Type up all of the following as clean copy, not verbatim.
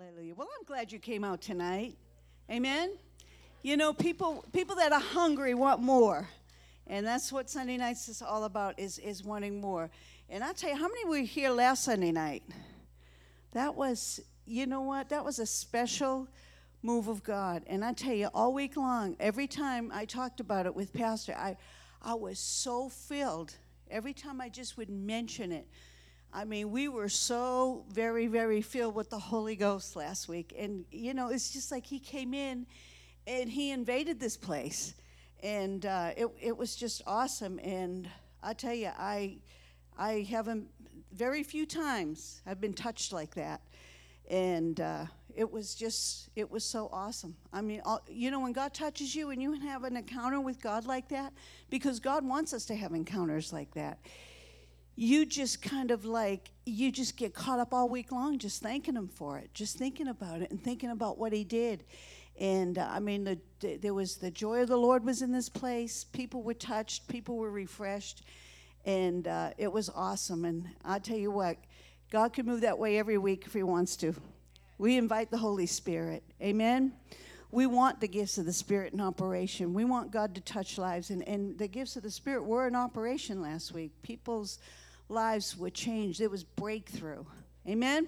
Hallelujah. Well, I'm glad you came out tonight. Amen. You know, people that are hungry want more. And that's what Sunday nights is all about, is wanting more. And I'll tell you, how many were here last Sunday night? That was, you know what? That was a special move of God. And I tell you, all week long, every time I talked about it with Pastor, I was so filled. Every time I just would mention it. I mean, we were so very, very filled with the Holy Ghost last week. And, you know, it's just like he came in and he invaded this place. And it was just awesome. And I tell you, I haven't, very few times I've been touched like that. And it was so awesome. I mean, you know, when God touches you and you have an encounter with God like that, because God wants us to have encounters like that, you just kind of like, you just get caught up all week long just thanking him for it, just thinking about it and thinking about what he did. And I mean, there was the joy of the Lord was in this place. People were touched. People were refreshed. And it was awesome. And I tell you what, God can move that way every week if he wants to. We invite the Holy Spirit. Amen. We want the gifts of the Spirit in operation. We want God to touch lives. And the gifts of the Spirit were in operation last week. People's lives were changed. There was breakthrough. Amen?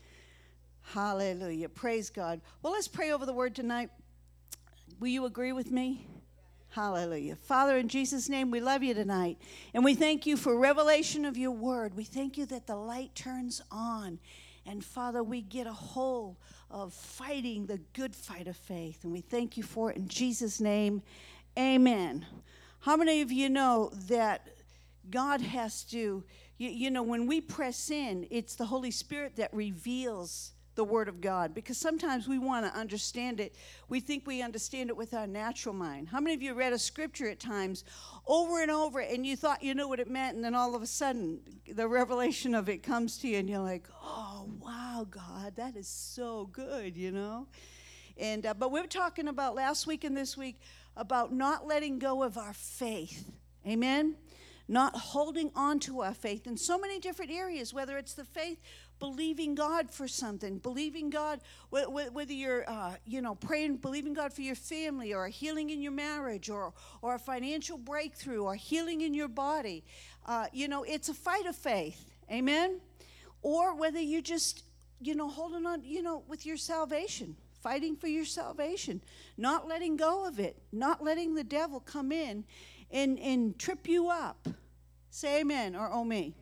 Hallelujah. Praise God. Well, let's pray over the word tonight. Will you agree with me? Hallelujah. Father, in Jesus' name, we love you tonight. And we thank you for revelation of your word. We thank you that the light turns on. And Father, we get a hold of fighting the good fight of faith. And we thank you for it in Jesus' name. Amen. How many of you know that God has to, you know, when we press in, it's the Holy Spirit that reveals the Word of God. Because sometimes we want to understand it. We think we understand it with our natural mind. How many of you read a scripture at times over and over and you thought you knew what it meant, and then all of a sudden the revelation of it comes to you and you're like, oh, wow, God, that is so good, you know? And but we were talking about last week and this week about not letting go of our faith. Amen? Not holding on to our faith in so many different areas, whether it's the faith, believing God for something, believing God, whether you're, praying, believing God for your family, or a healing in your marriage, or a financial breakthrough, or healing in your body. It's a fight of faith. Amen? Or whether you just, holding on, with your salvation, fighting for your salvation, not letting go of it, not letting the devil come in and trip you up. Say amen or oh me.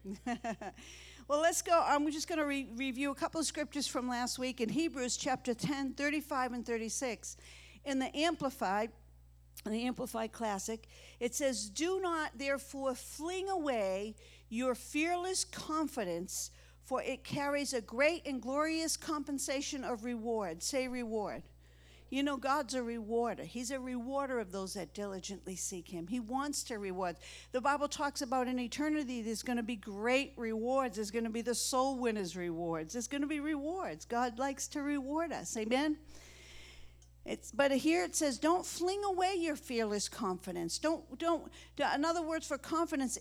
Well, let's go. I'm just going to review a couple of scriptures from last week in Hebrews chapter 10, 35 and 36. In the Amplified Classic, it says, "Do not therefore fling away your fearless confidence, for it carries a great and glorious compensation of reward." Say reward. You know, God's a rewarder. He's a rewarder of those that diligently seek him. He wants to reward. The Bible talks about in eternity there's going to be great rewards. There's going to be the soul winners' rewards. There's going to be rewards. God likes to reward us. Amen? But here it says, don't fling away your fearless confidence. In other words, for confidence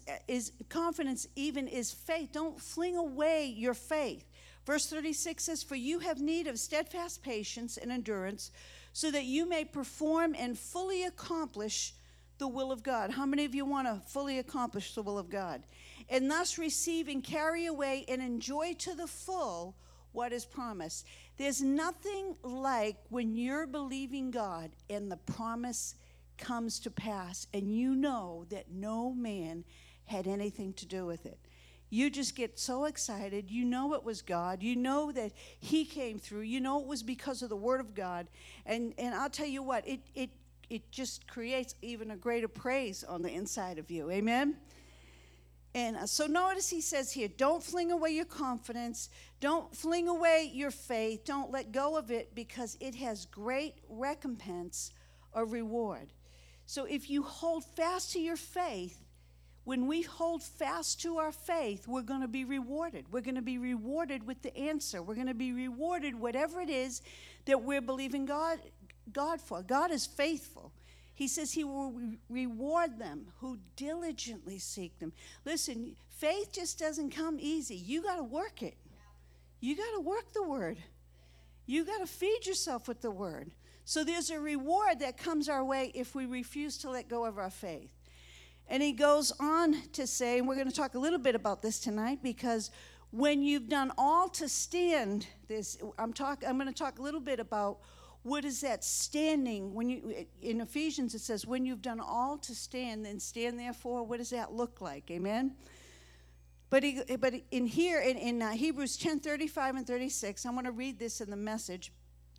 even is faith. Don't fling away your faith. Verse 36 says, "For you have need of steadfast patience and endurance, so that you may perform and fully accomplish the will of God." How many of you want to fully accomplish the will of God? "And thus receive and carry away and enjoy to the full what is promised." There's nothing like when you're believing God and the promise comes to pass and you know that no man had anything to do with it. You just get so excited. You know it was God. You know that he came through. You know it was because of the word of God. And I'll tell you what, it just creates even a greater praise on the inside of you. Amen? And so notice he says here, don't fling away your confidence. Don't fling away your faith. Don't let go of it, because it has great recompense or reward. So if you hold fast to your faith, when we hold fast to our faith, we're going to be rewarded. We're going to be rewarded with the answer. We're going to be rewarded whatever it is that we're believing God for. God is faithful. He says he will reward them who diligently seek them. Listen, faith just doesn't come easy. You got to work it. You got to work the word. You got to feed yourself with the word. So there's a reward that comes our way if we refuse to let go of our faith. And he goes on to say, and we're going to talk a little bit about this tonight, because when you've done all to stand, I'm going to talk a little bit about what is that standing. In Ephesians it says, when you've done all to stand, then stand therefore. What does that look like? Amen. But in here in Hebrews 10:35 and 36, I'm going to read this in the Message.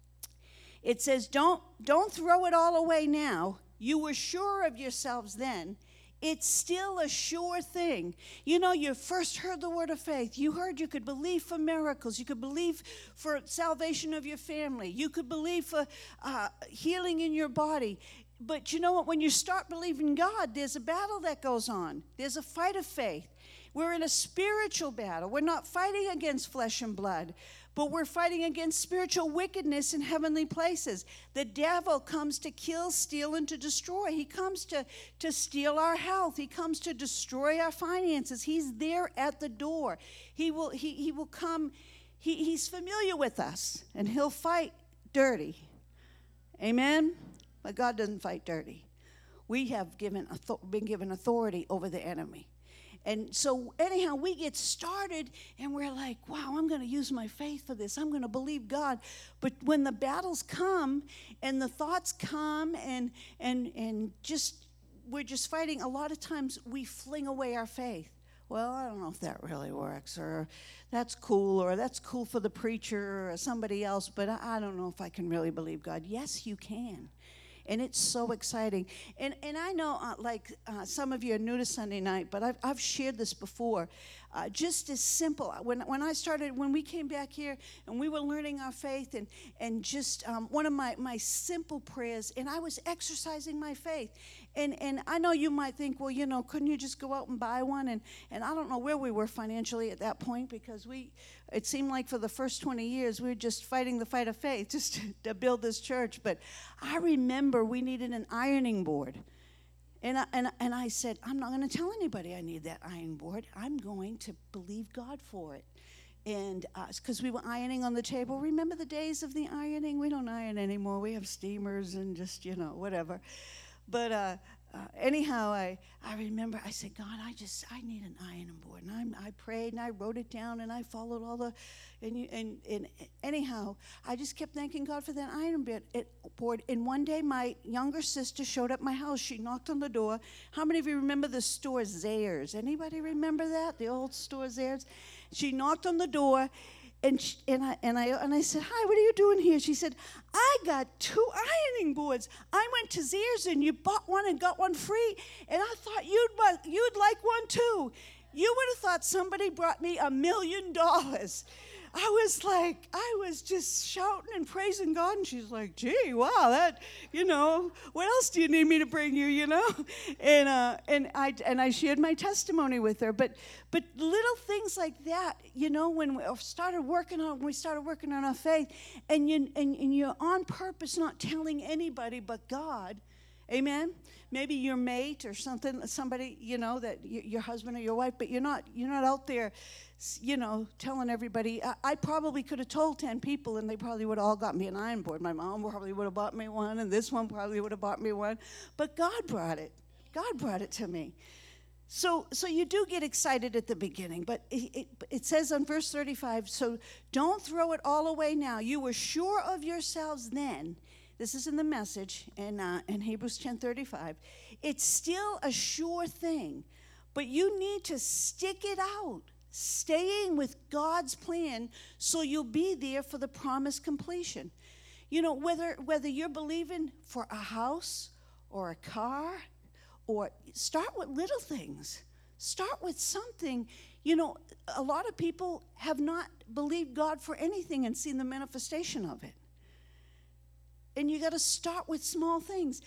It says, don't throw it all away now. You were sure of yourselves then. It's still a sure thing. You know, you first heard the word of faith. You heard you could believe for miracles. You could believe for salvation of your family. You could believe for healing in your body. But you know what? When you start believing God, there's a battle that goes on. There's a fight of faith. We're in a spiritual battle. We're not fighting against flesh and blood, but we're fighting against spiritual wickedness in heavenly places. The devil comes to kill, steal, and to destroy. He comes to steal our health. He comes to destroy our finances. He's there at the door. He will come. He's familiar with us, and he'll fight dirty. Amen? But God doesn't fight dirty. We have been given authority over the enemy. And so anyhow, we get started and we're like, wow, I'm going to use my faith for this. I'm going to believe God. But when the battles come and the thoughts come and we're just fighting, a lot of times we fling away our faith. Well, I don't know if that really works, or that's cool for the preacher or somebody else, but I don't know if I can really believe God. Yes, you can. And it's so exciting. And I know, some of you are new to Sunday night, but I've shared this before. Just as simple. When we came back here and we were learning our faith, and just one of my simple prayers, and I was exercising my faith. And I know you might think, well, couldn't you just go out and buy one? And I don't know where we were financially at that point, because it seemed like for the first 20 years we were just fighting the fight of faith just to build this church. But I remember we needed an ironing board. And I said, I'm not going to tell anybody I need that ironing board. I'm going to believe God for it. And because we were ironing on the table. Remember the days of the ironing? We don't iron anymore. We have steamers and just, whatever. But anyhow, I remember I said, God, I need an ironing board. And I prayed and I wrote it down and I followed all the, and anyhow, I just kept thanking God for that ironing board. And one day my younger sister showed up at my house. She knocked on the door. How many of you remember the store Zayres? Anybody remember that? The old store Zayres? She knocked on the door. And I said, hi, what are you doing here? She said, I got 2 ironing boards. I went to Zayres and you bought one and got one free. And I thought you'd like one too. You would have thought somebody brought me $1 million. I was just shouting and praising God. And she's like, gee, wow, that, what else do you need me to bring you, And I shared my testimony with her. But little things like that, when we started working on our faith, and you're on purpose not telling anybody but God. Amen. Maybe your mate or somebody, that your husband or your wife, but you're not out there, telling everybody. I probably could have told 10 people and they probably would have all got me an iron board. My mom probably would have bought me one, and this one probably would have bought me one. But God brought it. God brought it to me. So you do get excited at the beginning, but it says on verse 35, so don't throw it all away now. You were sure of yourselves then. This is in the Message in Hebrews 10:35. It's still a sure thing, but you need to stick it out, staying with God's plan so you'll be there for the promised completion. Whether you're believing for a house or a car, or start with little things. Start with something. A lot of people have not believed God for anything and seen the manifestation of it. And you got to start with small things.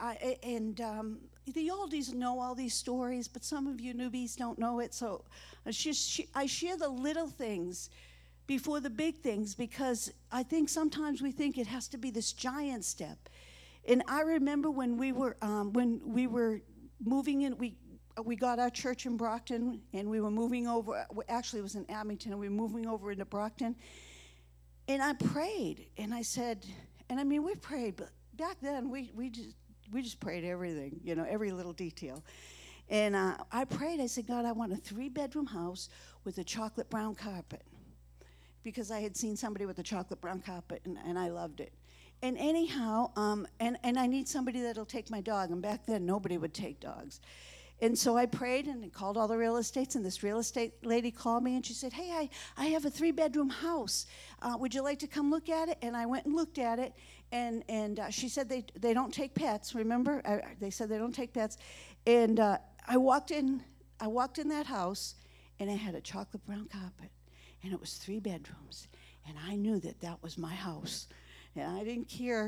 The oldies know all these stories, but some of you newbies don't know it. So I share the little things before the big things, because I think sometimes we think it has to be this giant step. And I remember when we were moving in, we got our church in Brockton, and we were moving over. Actually, it was in Abington, and we were moving over into Brockton. And I prayed, and I said, and I mean, we prayed, but back then we just prayed everything, every little detail. And I prayed. I said, God, I want a 3-bedroom house with a chocolate brown carpet, because I had seen somebody with a chocolate brown carpet, and I loved it. And anyhow, and I need somebody that'll take my dog. And back then, nobody would take dogs. And so I prayed and called all the real estates, and this real estate lady called me, and she said, hey, I have a 3-bedroom house. Would you like to come look at it? And I went and looked at it, and she said they don't take pets, remember? They said they don't take pets. And I walked in that house, and it had a chocolate brown carpet, and it was 3 bedrooms, and I knew that was my house. And I didn't care,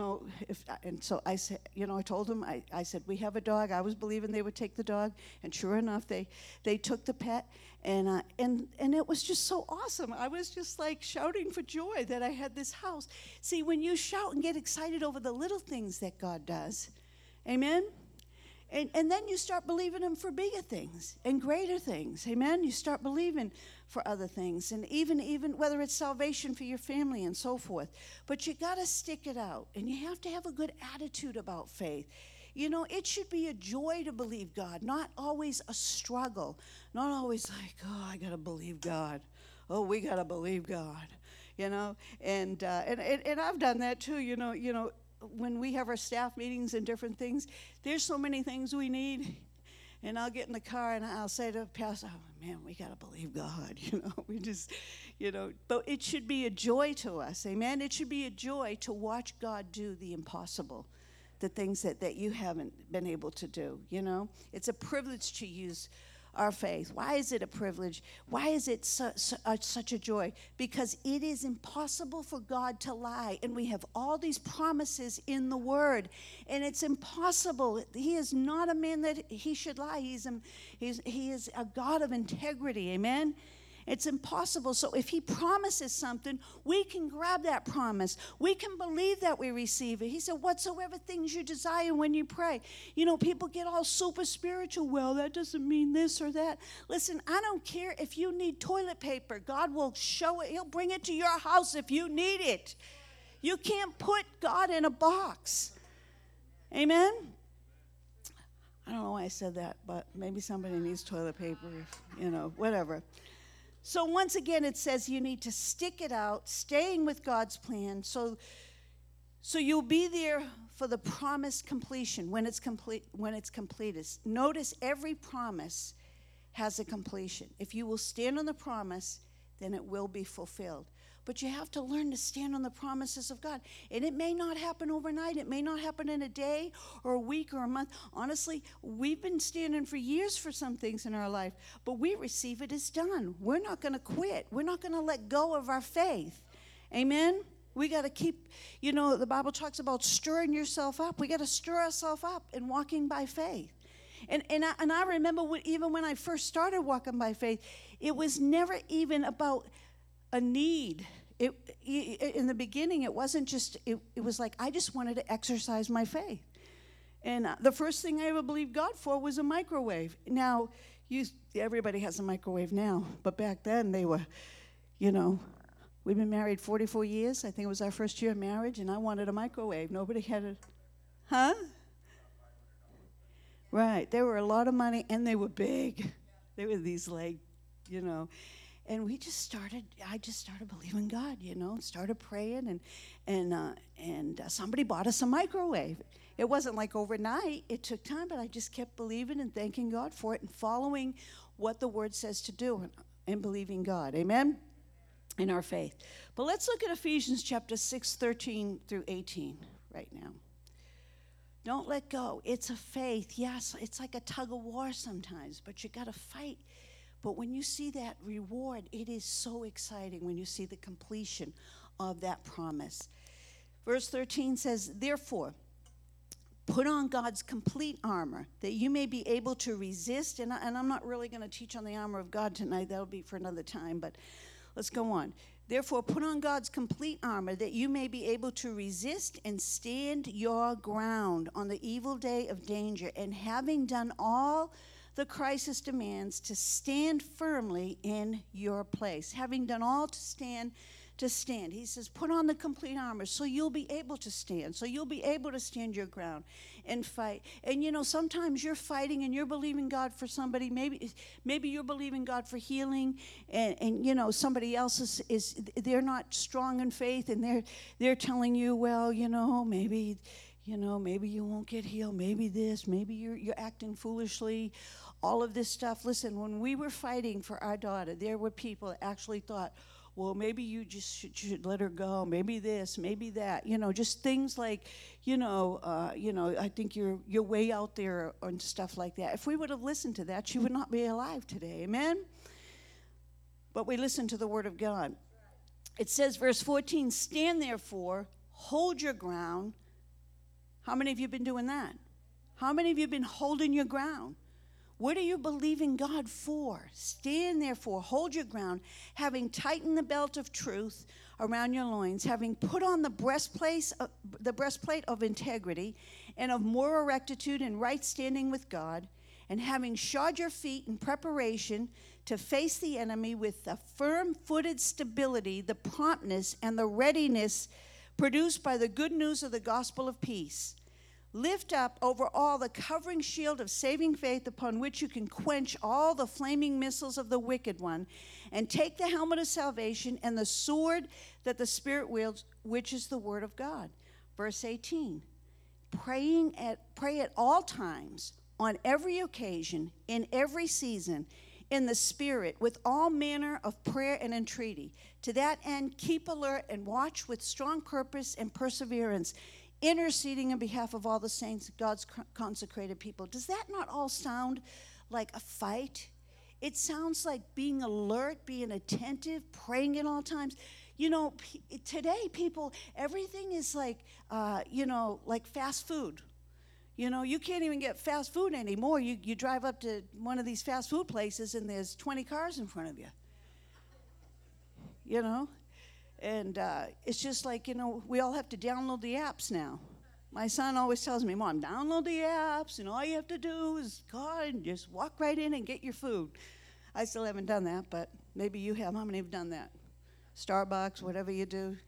and so I said, I told them, I said, we have a dog. I was believing they would take the dog, and sure enough, they took the pet, and it was just so awesome. I was just like shouting for joy that I had this house. See, when you shout and get excited over the little things that God does, amen? And then you start believing him for bigger things and greater things. Amen? You start believing for other things. And even whether it's salvation for your family and so forth. But you got to stick it out. And you have to have a good attitude about faith. It should be a joy to believe God, not always a struggle. Not always like, oh, I got to believe God. Oh, we got to believe God. And I've done that too, when we have our staff meetings and different things, there's so many things we need. And I'll get in the car and I'll say to Pastor, oh, man, we got to believe God, we just, but it should be a joy to us, amen? It should be a joy to watch God do the impossible, the things that you haven't been able to do, It's a privilege to use our faith. Why is it a privilege? Why is it such a joy? Because it is impossible for God to lie, and we have all these promises in the Word, and it's impossible. He is not a man that he should lie. He is a God of integrity, amen? It's impossible. So if he promises something, we can grab that promise. We can believe that we receive it. He said, whatsoever things you desire when you pray. People get all super spiritual. Well, that doesn't mean this or that. Listen, I don't care if you need toilet paper. God will show it. He'll bring it to your house if you need it. You can't put God in a box. Amen? I don't know why I said that, but maybe somebody needs toilet paper, whatever. So once again, it says you need to stick it out, staying with God's plan, so you'll be there for the promised completion when it's completed. Notice every promise has a completion. If you will stand on the promise, then it will be fulfilled. But you have to learn to stand on the promises of God. And it may not happen overnight. It may not happen in a day or a week or a month. Honestly, we've been standing for years for some things in our life, but we receive it as done. We're not going to quit. We're not going to let go of our faith. Amen? We got to keep, the Bible talks about stirring yourself up. We got to stir ourselves up and walking by faith. And I remember even when I first started walking by faith, it was never even about a need. In the beginning, it wasn't just, it was like I just wanted to exercise my faith. And the first thing I ever believed God for was a microwave. Now, everybody has a microwave now, but back then they were, we've been married 44 years. I think it was our first year of marriage, and I wanted a microwave. Nobody had it. Huh? Right. They were a lot of money, and they were big. They were these and I just started believing God, started praying, and somebody bought us a microwave. It wasn't like overnight. It took time, but I just kept believing and thanking God for it and following what the Word says to do and believing God. Amen? In our faith. But let's look at Ephesians chapter 6, 13 through 18 right now. Don't let go. It's a faith. Yes, it's like a tug of war sometimes, but you got to fight. But when you see that reward, it is so exciting when you see the completion of that promise. Verse 13 says, therefore, put on God's complete armor that you may be able to resist. And I'm not really going to teach on the armor of God tonight. That'll be for another time, but let's go on. Therefore, put on God's complete armor that you may be able to resist and stand your ground on the evil day of danger. And having done all the crisis demands, to stand firmly in your place. Having done all to stand, to stand. He says, put on the complete armor so you'll be able to stand, so you'll be able to stand your ground and fight. And sometimes you're fighting and you're believing God for somebody. Maybe you're believing God for healing, and somebody else is they're not strong in faith, and they're telling you, well, maybe you won't get healed. Maybe this, maybe you're acting foolishly. All of this stuff. Listen, when we were fighting for our daughter, there were people that actually thought, well, maybe you just should let her go. Maybe this, maybe that. Just things like, I think you're way out there and stuff like that. If we would have listened to that, she would not be alive today. Amen? But we listened to the word of God. It says, verse 14, stand therefore, hold your ground. How many of you have been doing that? How many of you have been holding your ground? What are you believing God for? Stand therefore, hold your ground, having tightened the belt of truth around your loins, having put on the breastplate of integrity and of moral rectitude and right standing with God, and having shod your feet in preparation to face the enemy with the firm-footed stability, the promptness, and the readiness produced by the good news of the gospel of peace. Lift up over all the covering shield of saving faith, upon which you can quench all the flaming missiles of the wicked one, and take the helmet of salvation and the sword that the Spirit wields, which is the word of God. Verse 18, pray at all times, on every occasion, in every season, in the Spirit, with all manner of prayer and entreaty. To that end, keep alert and watch with strong purpose and perseverance, interceding on behalf of all the saints, God's consecrated people. Does that not all sound like a fight? It sounds like being alert, being attentive, praying at all times. Today people, everything is like fast food. You can't even get fast food anymore. You drive up to one of these fast food places and there's 20 cars in front of you. And it's just like, we all have to download the apps now. My son always tells me, Mom, download the apps, and all you have to do is go and just walk right in and get your food. I still haven't done that, but maybe you have. How many have done that? Starbucks, whatever you do,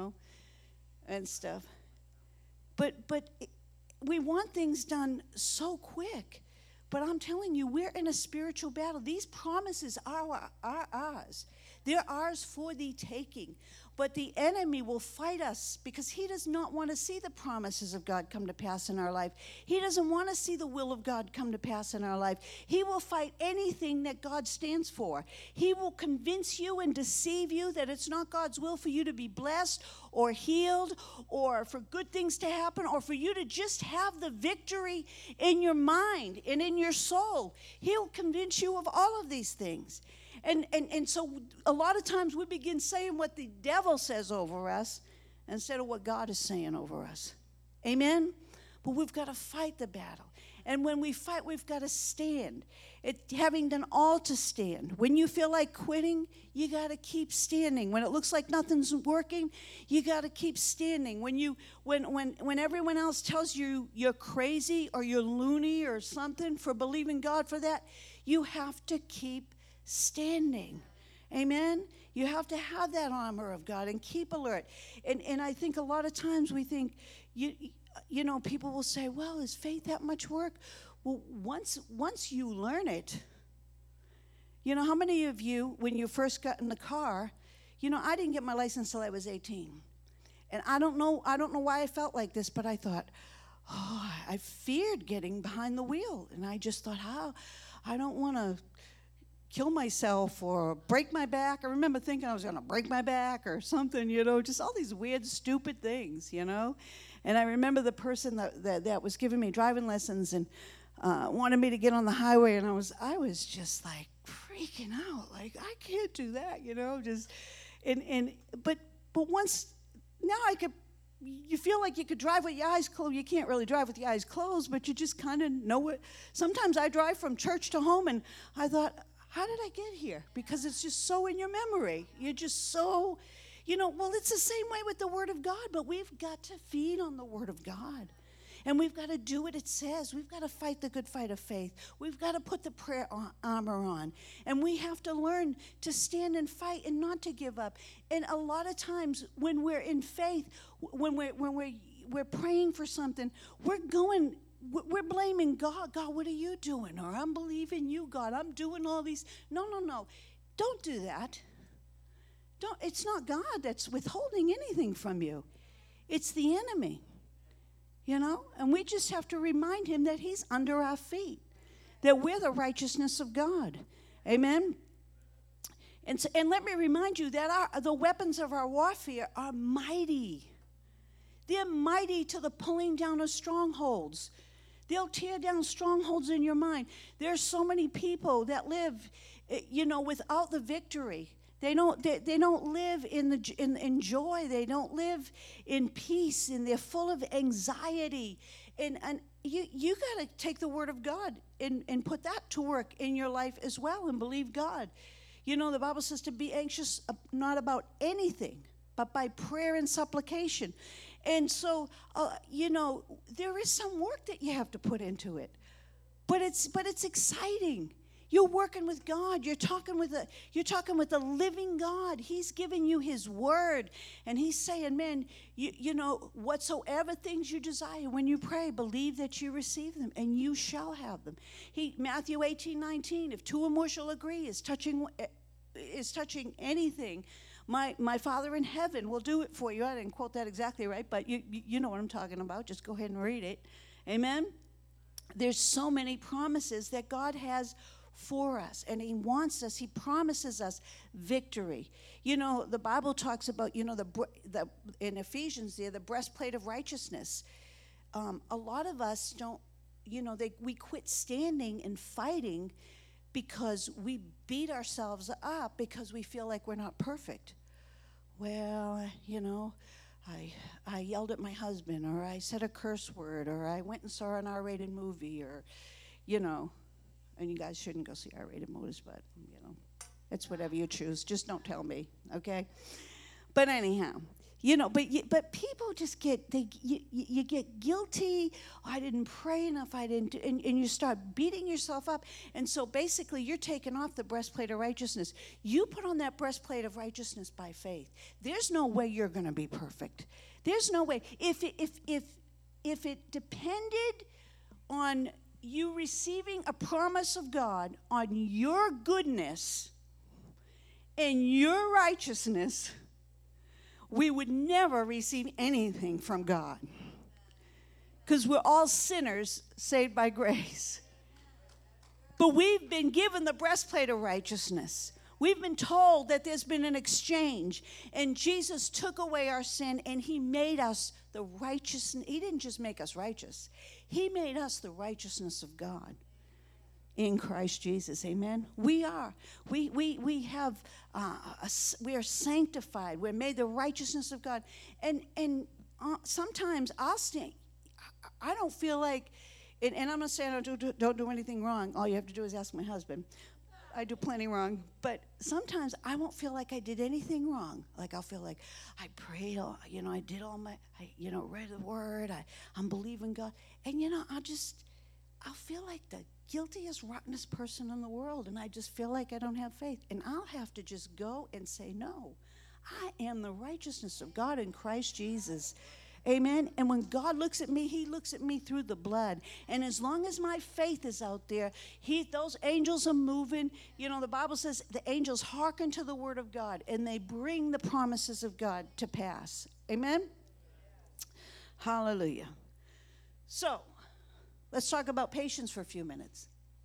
and stuff. But we want things done so quick. But I'm telling you, we're in a spiritual battle. These promises are ours. They're ours for the taking. But the enemy will fight us because he does not want to see the promises of God come to pass in our life. He doesn't want to see the will of God come to pass in our life. He will fight anything that God stands for. He will convince you and deceive you that it's not God's will for you to be blessed or healed or for good things to happen or for you to just have the victory in your mind and in your soul. He'll convince you of all of these things. And so a lot of times we begin saying what the devil says over us instead of what God is saying over us. Amen? But we've got to fight the battle. And when we fight, we've got to stand. Having done all to stand. When you feel like quitting, you got to keep standing. When it looks like nothing's working, you got to keep standing. When everyone else tells you you're crazy or you're loony or something for believing God for that, you have to keep standing. Amen? You have to have that armor of God and keep alert. And I think a lot of times we think, people will say, well, is faith that much work? Well, once you learn it, how many of you, when you first got in the car, I didn't get my license till I was 18. And I don't know why I felt like this, but I thought, I feared getting behind the wheel. And I just thought, I don't want to kill myself or break my back. I remember thinking I was going to break my back or something, just all these weird, stupid things, And I remember the person that was giving me driving lessons and wanted me to get on the highway, and I was just like freaking out, like I can't do that, but once now you feel like you could drive with your eyes closed. You can't really drive with your eyes closed, but you just kind of know it. Sometimes I drive from church to home, and I thought, how did I get here? Because it's just so in your memory. You're just so, well, it's the same way with the Word of God, but we've got to feed on the Word of God. And we've got to do what it says. We've got to fight the good fight of faith. We've got to put the prayer armor on. And we have to learn to stand and fight and not to give up. And a lot of times when we're in faith, when we're praying for something, we're blaming God. God, what are you doing? Or I'm believing you, God. I'm doing all these. No. Don't do that. It's not God that's withholding anything from you. It's the enemy. And we just have to remind him that he's under our feet, that we're the righteousness of God. Amen? And let me remind you that the weapons of our warfare are mighty. They're mighty to the pulling down of strongholds. They'll tear down strongholds in your mind. There's so many people that live, without the victory. They don't live in joy. They don't live in peace, and they're full of anxiety. And you got to take the word of God and put that to work in your life as well and believe God. The Bible says to be anxious not about anything, but by prayer and supplication. And so, there is some work that you have to put into it. But it's exciting. You're working with God. You're talking with the living God. He's giving you his word. And he's saying, man, whatsoever things you desire, when you pray, believe that you receive them, and you shall have them. Matthew 18:19, if two or more shall agree, is touching anything, my Father in heaven will do it for you. I didn't quote that exactly right, but you know what I'm talking about. Just go ahead and read it. Amen? There's so many promises that God has for us, and he promises us victory. The Bible talks about, in Ephesians there, the breastplate of righteousness. A lot of us don't, we quit standing and fighting because we beat ourselves up because we feel like we're not perfect. Well, I yelled at my husband, or I said a curse word, or I went and saw an R-rated movie, or, and you guys shouldn't go see R-rated movies, but, it's whatever you choose. Just don't tell me, okay? But anyhow, but people just you get guilty. Oh, I didn't pray enough. And you start beating yourself up. And so basically you're taking off the breastplate of righteousness. You put on that breastplate of righteousness by faith. There's no way you're going to be perfect. There's no way. If it depended on you receiving a promise of God on your goodness and your righteousness, we would never receive anything from God, because we're all sinners saved by grace. But we've been given the breastplate of righteousness. We've been told that there's been an exchange, and Jesus took away our sin, and he made us the righteousness. He didn't just make us righteous. He made us the righteousness of God in Christ Jesus. Amen. We are. We are sanctified. We're made the righteousness of God. And sometimes I'll stand. I don't feel like, and I'm not saying I don't do anything wrong. All you have to do is ask my husband. I do plenty wrong, but sometimes I won't feel like I did anything wrong. Like I'll feel like I prayed, I did all my, read the word, I'm believing God. And, I'll feel like the guiltiest, rottenest person in the world, and I just feel like I don't have faith. And I'll have to just go and say, no, I am the righteousness of God in Christ Jesus. Amen. And when God looks at me, he looks at me through the blood. And as long as my faith is out there, those angels are moving. The Bible says the angels hearken to the word of God, and they bring the promises of God to pass. Amen. Hallelujah. So, let's talk about patience for a few minutes.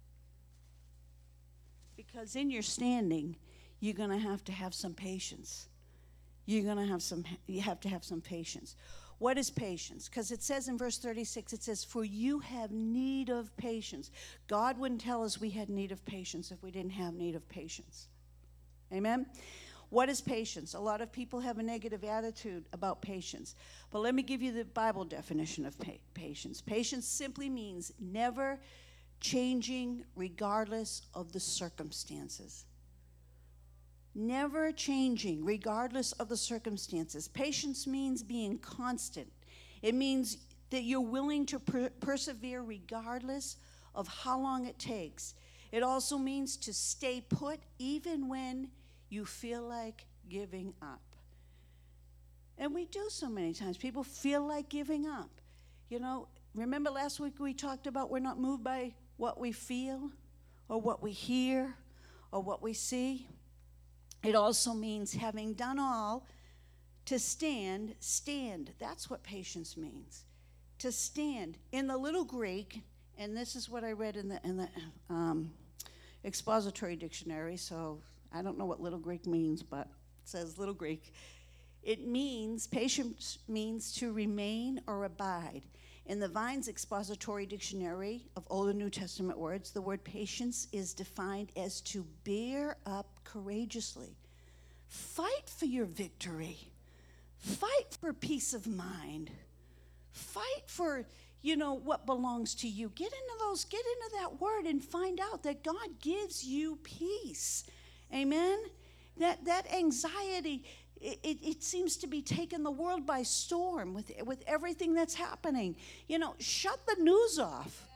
Because in your standing, you're going to have some patience. You have to have some patience. What is patience? Because it says in verse 36, it says, for you have need of patience. God wouldn't tell us we had need of patience if we didn't have need of patience. Amen? What is patience? A lot of people have a negative attitude about patience. But let me give you the Bible definition of patience. Patience simply means never changing regardless of the circumstances. Never changing regardless of the circumstances. Patience means being constant. It means that you're willing to persevere regardless of how long it takes. It also means to stay put even when you feel like giving up. And we do so many times. People feel like giving up. You know, remember last week we talked about we're not moved by what we feel or what we hear or what we see. It also means having done all to stand. That's what patience means. To stand. In the Little Greek, and this is what I read in the expository dictionary, so I don't know what Little Greek means, but it says Little Greek. It means, patience means to remain or abide. In the Vine's expository dictionary of Old and New Testament words, the word patience is defined as to bear up courageously. Fight for your victory. Fight for peace of mind. Fight for, what belongs to you. Get into that word and find out that God gives you peace. Amen? That anxiety, it seems to be taking the world by storm with everything that's happening. Shut the news off.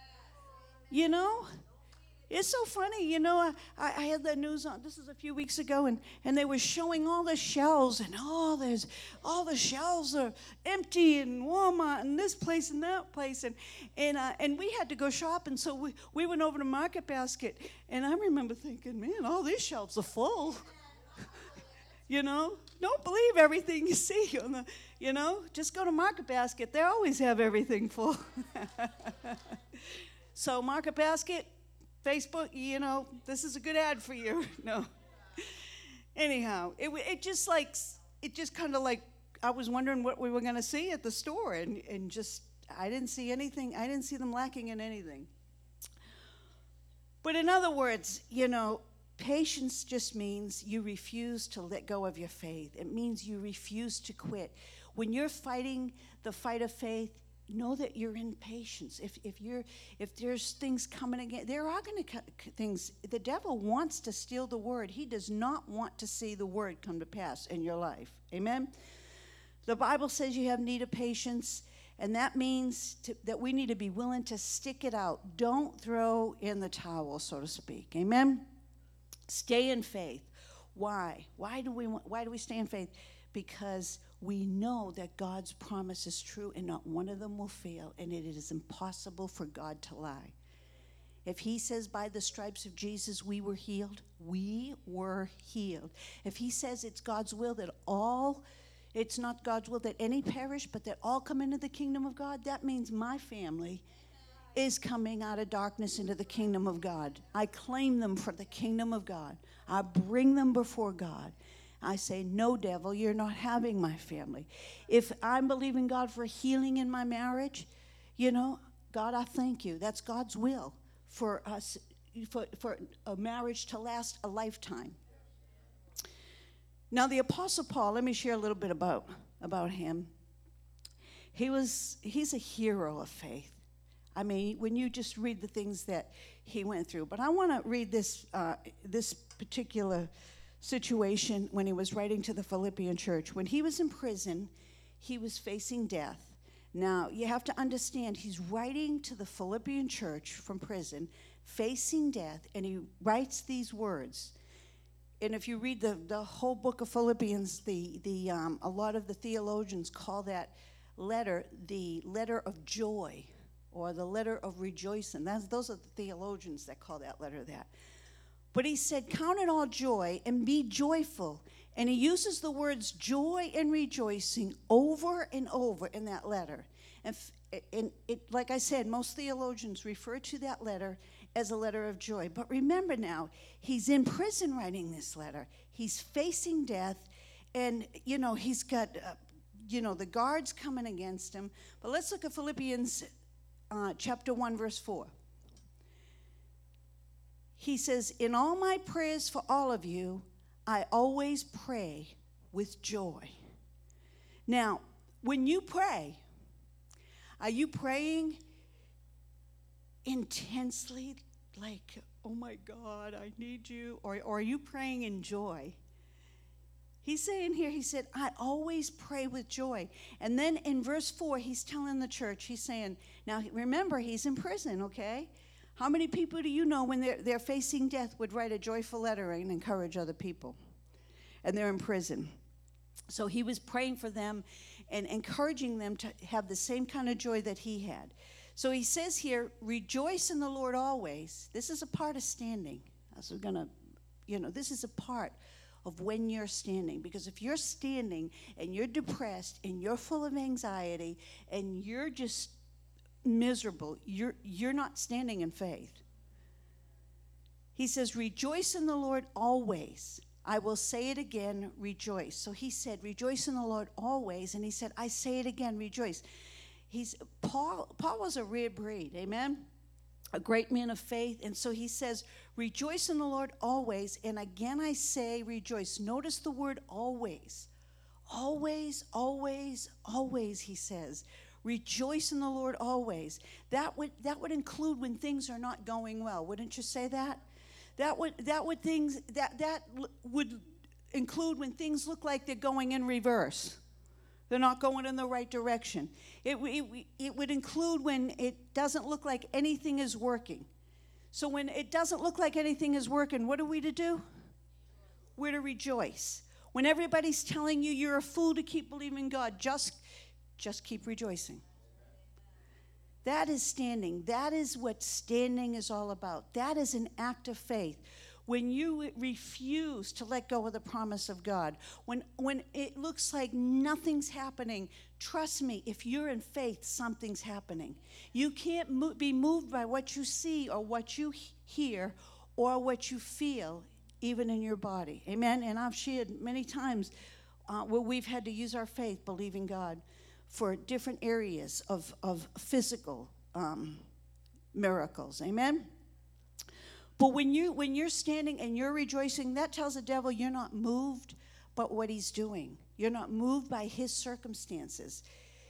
It's so funny, I had the news on, this is a few weeks ago, and they were showing all the shelves, and all the shelves are empty in Walmart and this place and that place, and we had to go shopping, so we went over to Market Basket, and I remember thinking, man, all these shelves are full. Don't believe everything you see on the, just go to Market Basket. They always have everything full. So Market Basket, Facebook, this is a good ad for you. No. Anyhow, it just kind of like, I was wondering what we were going to see at the store, and just, I didn't see anything. I didn't see them lacking in anything. But in other words, patience just means you refuse to let go of your faith. It means you refuse to quit. When you're fighting the fight of faith, know that you're in patience. If there's things coming again, there are going to things. The devil wants to steal the word. He does not want to see the word come to pass in your life. Amen? The Bible says you have need of patience, and that means that we need to be willing to stick it out. Don't throw in the towel, so to speak. Amen? Stay in faith. Why? Why do we stay in faith? Because we know that God's promise is true and not one of them will fail, and it is impossible for God to lie. If he says by the stripes of Jesus we were healed, we were healed. If he says it's God's will that it's not God's will that any perish, but that all come into the kingdom of God, that means my family is coming out of darkness into the kingdom of God. I claim them for the kingdom of God. I bring them before God. I say, no, devil, you're not having my family. If I'm believing God for healing in my marriage, God, I thank you. That's God's will for us, for a marriage to last a lifetime. Now, the Apostle Paul, let me share a little bit about him. He's a hero of faith. I mean, when you just read the things that he went through. But I want to read this particular situation when he was writing to the Philippian church. When he was in prison, he was facing death. Now, you have to understand, he's writing to the Philippian church from prison, facing death, and he writes these words. And if you read the whole book of Philippians, a lot of the theologians call that letter the letter of joy, or the letter of rejoicing. Those are the theologians that call that letter that. But he said, count it all joy and be joyful. And he uses the words joy and rejoicing over and over in that letter. And like I said, most theologians refer to that letter as a letter of joy. But remember now, he's in prison writing this letter. He's facing death, and, he's got, the guards coming against him. But let's look at Philippians chapter 1, verse 4. He says, in all my prayers for all of you, I always pray with joy. Now, when you pray, are you praying intensely, like, oh my God, I need you? Or are you praying in joy? He's saying here, he said, I always pray with joy. And then in verse 4, he's telling the church, he's saying, now remember, he's in prison, okay? How many people do you know when they're facing death would write a joyful letter and encourage other people? And they're in prison. So he was praying for them and encouraging them to have the same kind of joy that he had. So he says here, rejoice in the Lord always. This is a part of standing. So we're going to, this is a part of when you're standing. Because if you're standing and you're depressed and you're full of anxiety and you're just miserable, you're not standing in faith. He says, rejoice in the Lord always. I will say it again, rejoice. So he said, rejoice in the Lord always. And he said, I say it again, rejoice. Paul was a rare breed, amen? A great man of faith. And so he says, rejoice in the Lord always. And again I say rejoice. Notice the word always. Always, always, always, he says. Rejoice in the Lord always. That would include when things are not going well. Wouldn't you say that? That would include when things look like they're going in reverse. They're not going in the right direction. It would include when it doesn't look like anything is working. So when it doesn't look like anything is working, what are we to do? We're to rejoice. When everybody's telling you you're a fool to keep believing God, just keep rejoicing. That is standing. That is what standing is all about. That is an act of faith. When you refuse to let go of the promise of God, when it looks like nothing's happening, trust me, if you're in faith, something's happening. You can't be moved by what you see or what you hear or what you feel, even in your body. Amen? And I've shared many times where we've had to use our faith, believing God, for different areas of physical miracles. Amen? But when you're standing and you're rejoicing, that tells the devil you're not moved by what he's doing. You're not moved by his circumstances.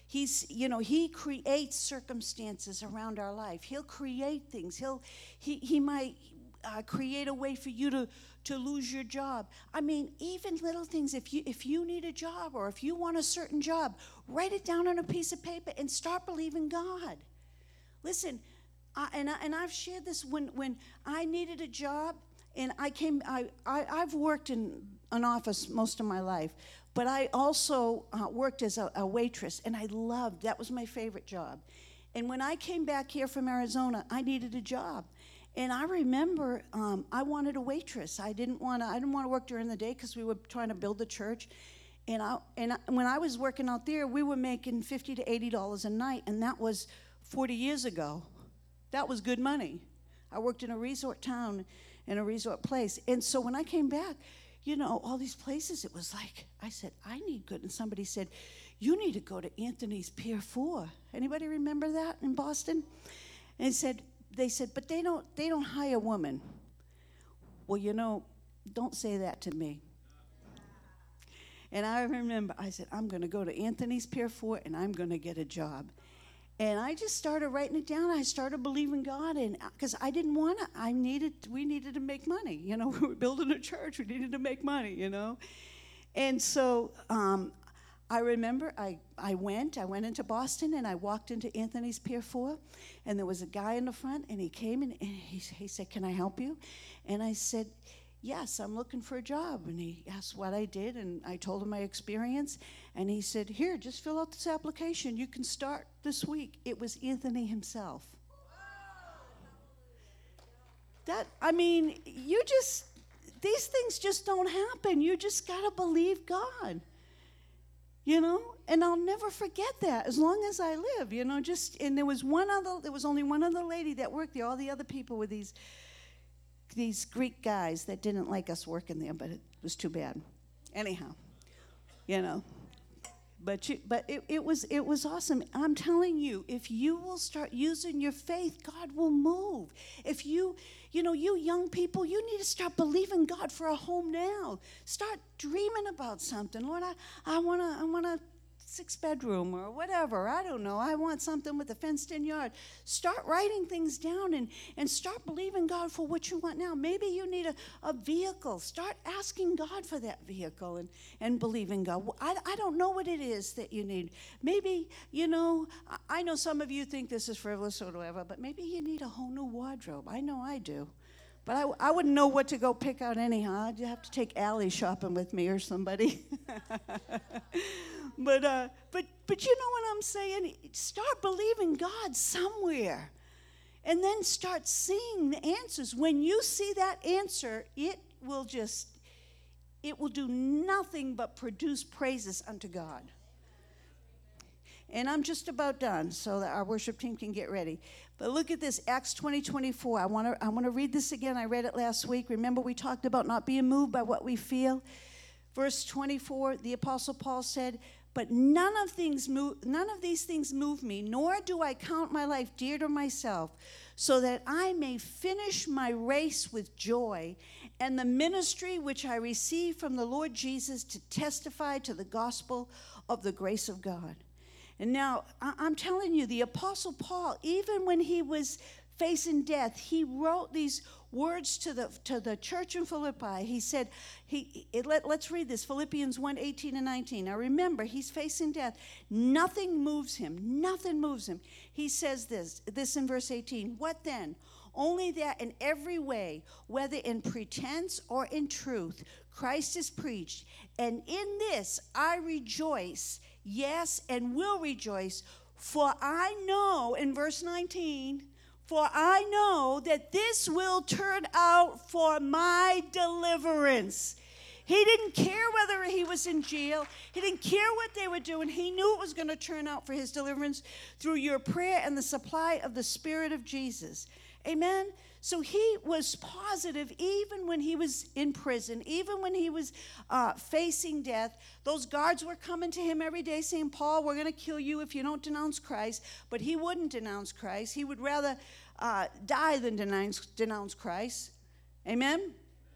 He creates circumstances around our life. He'll create things. He might create a way for you to lose your job. I mean, even little things. If you need a job or if you want a certain job, write it down on a piece of paper and start believing God. Listen. I've shared this when I needed a job, and I've worked in an office most of my life, but I also worked as a waitress, and that was my favorite job. And when I came back here from Arizona, I needed a job, and I remember I wanted a waitress. I didn't want to work during the day because we were trying to build the church. And when I was working out there, we were making $50 to $80 a night, and that was 40 years ago. That was good money. I worked in a resort town, in a resort place. And so when I came back, all these places, it was like, I said, I need good. And somebody said, you need to go to Anthony's Pier 4. Anybody remember that in Boston? And they said, but they don't hire women. Well, don't say that to me. And I remember, I said, I'm going to go to Anthony's Pier 4 and I'm going to get a job. And I just started writing it down. I started believing God, and because I didn't want to, we needed to make money. We were building a church. We needed to make money, And so I remember I went into Boston, and I walked into Anthony's Pier 4, and there was a guy in the front, and he came in, and he said, can I help you? And I said, yes, I'm looking for a job. And he asked what I did, and I told him my experience. And he said, here, just fill out this application. You can start this week. It was Anthony himself. These things just don't happen. You just got to believe God, And I'll never forget that as long as I live, and there was only one other lady that worked there. All the other people were these Greek guys that didn't like us working there, but it was too bad. Anyhow, But it was awesome. I'm telling you, if you will start using your faith, God will move. If you young people, you need to start believing God for a home now. Start dreaming about something. Lord, I want to 6-bedroom or whatever. I don't know. I want something with a fenced-in yard. Start writing things down and start believing God for what you want now. Maybe you need a vehicle. Start asking God for that vehicle and believing God. I don't know what it is that you need. Maybe, I know some of you think this is frivolous or whatever, but maybe you need a whole new wardrobe. I know I do. But I wouldn't know what to go pick out anyhow. I'd have to take Allie shopping with me or somebody. But you know what I'm saying? Start believing God somewhere. And then start seeing the answers. When you see that answer, it will do nothing but produce praises unto God. And I'm just about done so that our worship team can get ready. But look at this, Acts 20:24. I want to read this again. I read it last week. Remember we talked about not being moved by what we feel? Verse 24, the Apostle Paul said, "But none of these things move me, nor do I count my life dear to myself, so that I may finish my race with joy and the ministry which I received from the Lord Jesus to testify to the gospel of the grace of God." And now, I'm telling you, the Apostle Paul, even when he was facing death, he wrote these words to the church in Philippi. He said, let's read this, Philippians 1:18 and 19. Now remember, he's facing death. Nothing moves him. Nothing moves him. He says this in verse 18. "What then? Only that in every way, whether in pretense or in truth, Christ is preached. And in this I rejoice, yes, and will rejoice. For I know," in verse 19, "for I know that this will turn out for my deliverance." He didn't care whether he was in jail. He didn't care what they were doing. He knew it was going to turn out for his deliverance through your prayer and the supply of the Spirit of Jesus. Amen? So he was positive even when he was in prison, even when he was facing death. Those guards were coming to him every day saying, "Paul, we're going to kill you if you don't denounce Christ." But he wouldn't denounce Christ. He would rather die than denounce Christ. Amen?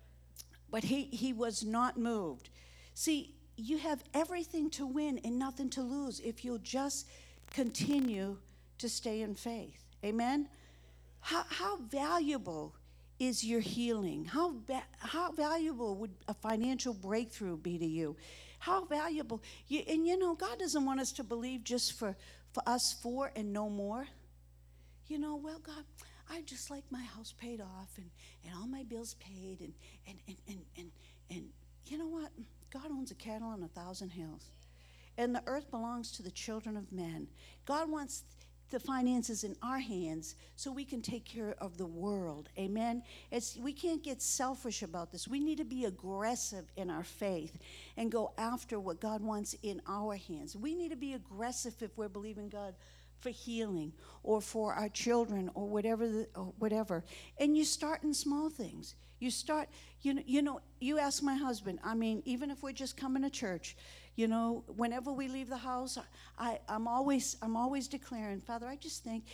But he was not moved. See, you have everything to win and nothing to lose if you'll just continue to stay in faith. Amen? How valuable is your healing? How valuable would a financial breakthrough be to you? How valuable? God doesn't want us to believe just for us four and no more. Well, God, I just like my house paid off and all my bills paid and you know what? God owns a cattle on 1,000 hills. And the earth belongs to the children of men. God wants the finances in our hands so we can take care of the world. Amen? We can't get selfish about this. We need to be aggressive in our faith and go after what God wants in our hands. We need to be aggressive if we're believing God for healing or for our children or whatever. And you start in small things. You start, you ask my husband, even if we're just coming to church, whenever we leave the house, I'm always declaring, Father, I just think,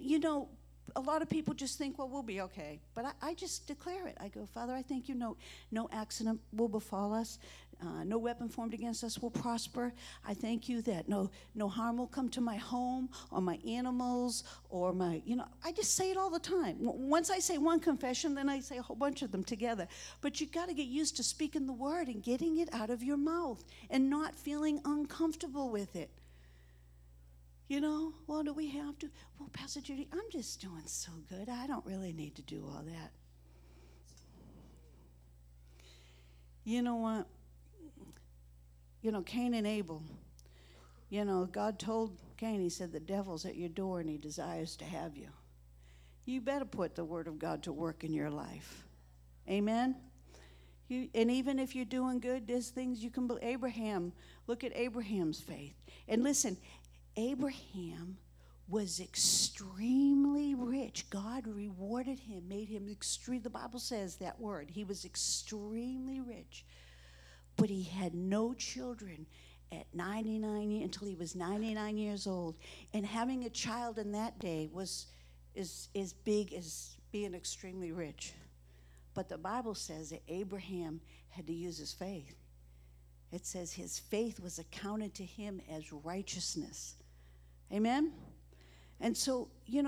a lot of people just think, well, we'll be okay. But I just declare it. I go, Father, I thank you, no accident will befall us. No weapon formed against us will prosper. I thank you that no harm will come to my home or my animals or I just say it all the time. Once I say one confession, then I say a whole bunch of them together. But you got to get used to speaking the word and getting it out of your mouth and not feeling uncomfortable with it. Well, do we have to? Well, Pastor Judy, I'm just doing so good. I don't really need to do all that. You know what? Cain and Abel, God told Cain, he said, the devil's at your door and he desires to have you. You better put the word of God to work in your life. Amen? And even if you're doing good, there's things you can believe. Look at Abraham's faith. And listen, Abraham was extremely rich. God rewarded him, made him extreme. The Bible says that word. He was extremely rich. But he had no children at 99 until he was 99 years old. And having a child in that day was as big as being extremely rich. But the Bible says that Abraham had to use his faith. It says his faith was accounted to him as righteousness. Amen? And so, we're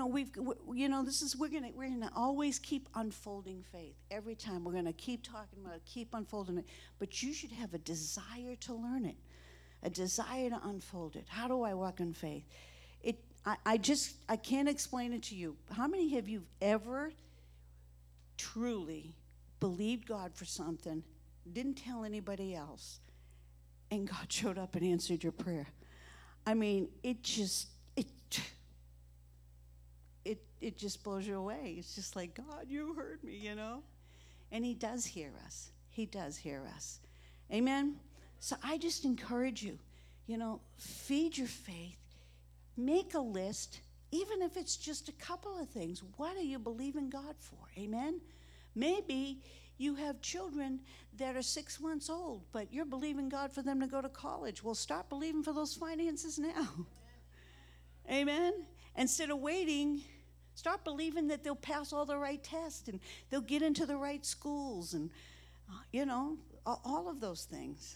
gonna always keep unfolding faith. Every time we're gonna keep talking about it, keep unfolding it. But you should have a desire to learn it, a desire to unfold it. How do I walk in faith? I can't explain it to you. How many of you ever truly believed God for something, didn't tell anybody else, and God showed up and answered your prayer? I mean, it just blows you away. It's just like, God, you heard me, And he does hear us. He does hear us. Amen? So I just encourage you, feed your faith. Make a list, even if it's just a couple of things. What are you believing God for? Amen? Maybe you have children that are 6 months old, but you're believing God for them to go to college. Well, start believing for those finances now. Amen? Instead of waiting, start believing that they'll pass all the right tests and they'll get into the right schools and, all of those things.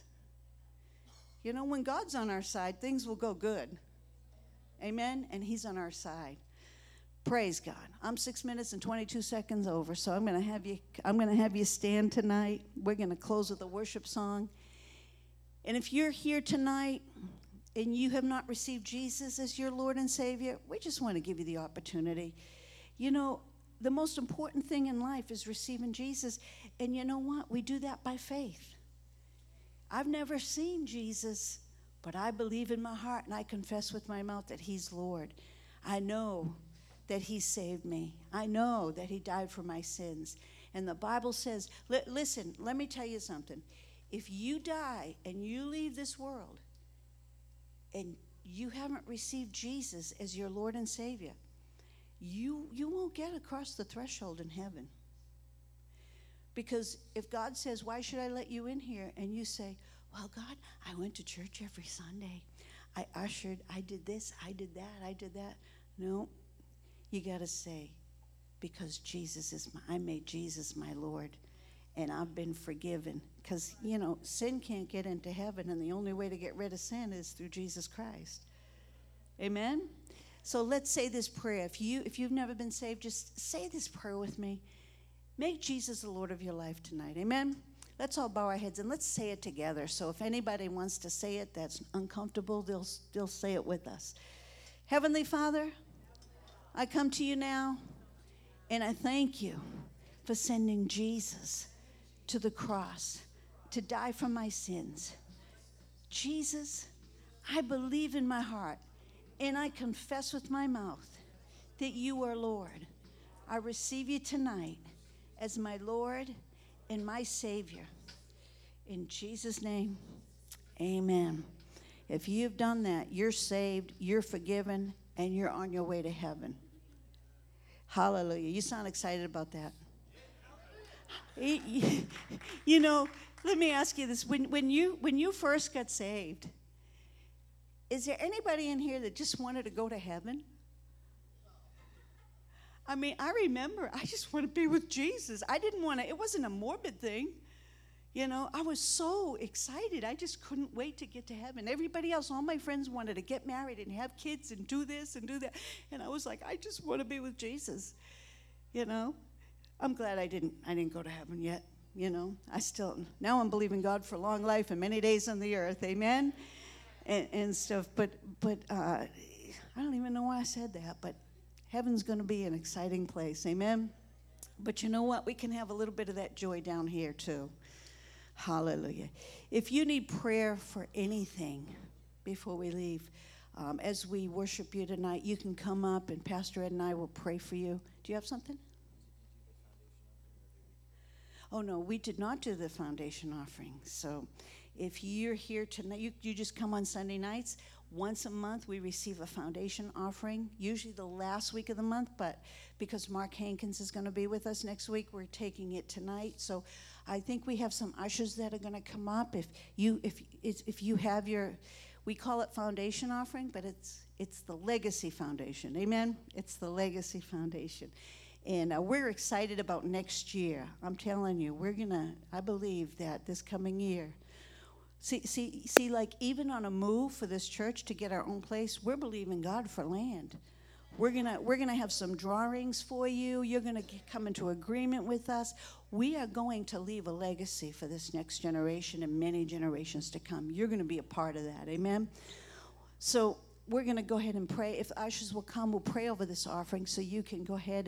When God's on our side, things will go good. Amen? And he's on our side. Praise God. I'm 6 minutes and 22 seconds over, so I'm going to have you stand tonight. We're going to close with a worship song. And if you're here tonight and you have not received Jesus as your Lord and Savior, we just want to give you the opportunity. The most important thing in life is receiving Jesus. And you know what? We do that by faith. I've never seen Jesus, but I believe in my heart and I confess with my mouth that he's Lord. I know that he saved me. I know that he died for my sins. And the Bible says, listen, let me tell you something. If you die and you leave this world and you haven't received Jesus as your Lord and Savior, you won't get across the threshold in heaven. Because if God says, why should I let you in here? And you say, well, God, I went to church every Sunday. I ushered, I did this, I did that. No, you got to say, because I made Jesus my Lord, and I've been forgiven. Because, sin can't get into heaven, and the only way to get rid of sin is through Jesus Christ. Amen? So let's say this prayer. If you've never been saved, just say this prayer with me. Make Jesus the Lord of your life tonight. Amen? Let's all bow our heads and let's say it together. So if anybody wants to say it that's uncomfortable, they'll say it with us. Heavenly Father, I come to you now, and I thank you for sending Jesus to the cross to die for my sins. Jesus, I believe in my heart, and I confess with my mouth that you are Lord. I receive you tonight as my Lord and my Savior. In Jesus' name, amen. If you've done that, you're saved, you're forgiven, and you're on your way to heaven. Hallelujah. You sound excited about that. Let me ask you this. When you first got saved, is there anybody in here that just wanted to go to heaven? I mean, I remember, I just want to be with Jesus. It wasn't a morbid thing. I was so excited. I just couldn't wait to get to heaven. Everybody else, all my friends wanted to get married and have kids and do this and do that. And I was like, I just want to be with Jesus. I'm glad I didn't go to heaven yet. Now I'm believing God for long life and many days on the earth. Amen. And stuff. But I don't even know why I said that, but heaven's going to be an exciting place. Amen. But you know what? We can have a little bit of that joy down here too. Hallelujah. If you need prayer for anything before we leave, as we worship you tonight, you can come up and Pastor Ed and I will pray for you. Do you have something? Oh, no, we did not do the foundation offering. So if you're here tonight, you just come on Sunday nights. Once a month, we receive a foundation offering, usually the last week of the month, but because Mark Hankins is going to be with us next week, we're taking it tonight. So I think we have some ushers that are going to come up. If you have we call it foundation offering, but it's the Legacy Foundation. Amen? It's the Legacy Foundation. And we're excited about next year. I'm telling you, I believe that this coming year, See, like even on a move for this church to get our own place, we're believing God for land. We're gonna have some drawings for you. You're gonna come into agreement with us. We are going to leave a legacy for this next generation and many generations to come. You're gonna be a part of that. Amen. So we're gonna go ahead and pray. If ushers will come, we'll pray over this offering. So you can go ahead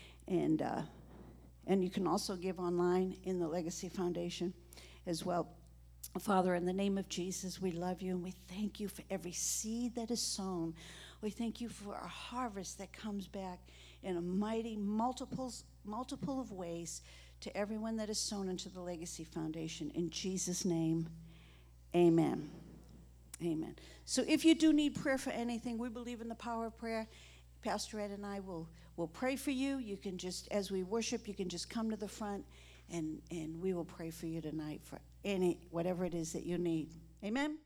and you can also give online in the Legacy Foundation as well. Father, in the name of Jesus, we love you and we thank you for every seed that is sown. We thank you for a harvest that comes back in a mighty multiple of ways to everyone that is sown into the Legacy Foundation. In Jesus' name, amen. Amen. So if you do need prayer for anything, we believe in the power of prayer. Pastor Ed and I will pray for you. You can just, as we worship, you can just come to the front and we will pray for you tonight for whatever it is that you need. Amen.